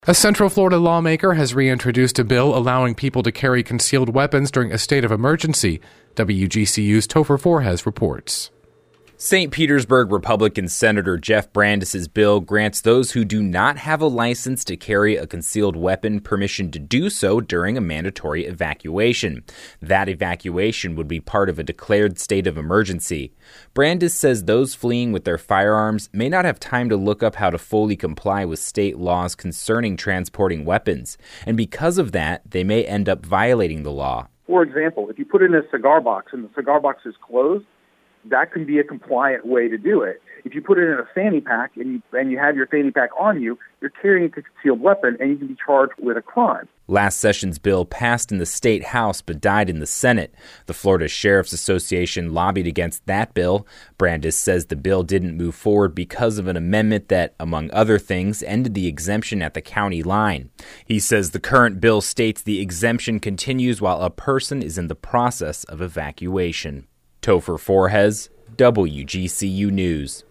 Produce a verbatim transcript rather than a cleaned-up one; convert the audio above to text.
A Central Florida lawmaker has reintroduced a bill allowing people to carry concealed weapons during a state of emergency. W G C U's Topher Forhes reports. Saint Petersburg Republican Senator Jeff Brandes' bill grants those who do not have a license to carry a concealed weapon permission to do so during a mandatory evacuation. That evacuation would be part of a declared state of emergency. Brandes says those fleeing with their firearms may not have time to look up how to fully comply with state laws concerning transporting weapons, and because of that, they may end up violating the law. For example, if you put it in a cigar box and the cigar box is closed, that can be a compliant way to do it. If you put it in a fanny pack and you, and you have your fanny pack on you, you're carrying a concealed weapon and you can be charged with a crime. Last session's bill passed in the state house but died in the Senate. The Florida Sheriff's Association lobbied against that bill. Brandes says the bill didn't move forward because of an amendment that, among other things, ended the exemption at the county line. He says the current bill states the exemption continues while a person is in the process of evacuation. Topher Forhes, W G C U News.